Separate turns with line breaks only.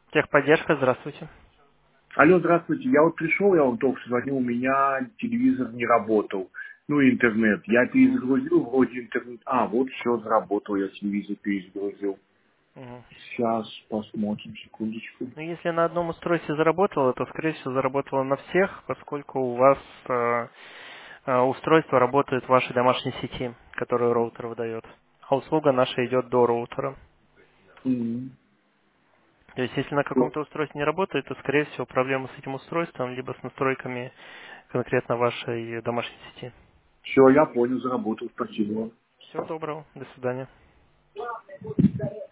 Техподдержка, здравствуйте.
Алло, здравствуйте. Я вот пришел, я вам только что звонил, у меня телевизор не работал. Ну, интернет. Я перезагрузил, вроде интернет. Вот все, заработал, я телевизор перезагрузил.
Мгм.
Сейчас посмотрим, секундочку.
Ну, если на одном устройстве заработало, то, скорее всего, заработало на всех, поскольку у вас устройство работает в вашей домашней сети, которую роутер выдает. А услуга наша идет до роутера.
Мгм.
То есть, если на каком-то устройстве не работает, то, скорее всего, проблема с этим устройством, либо с настройками конкретно вашей домашней сети.
Все, я понял, заработал, спасибо.
Всего доброго. До свидания.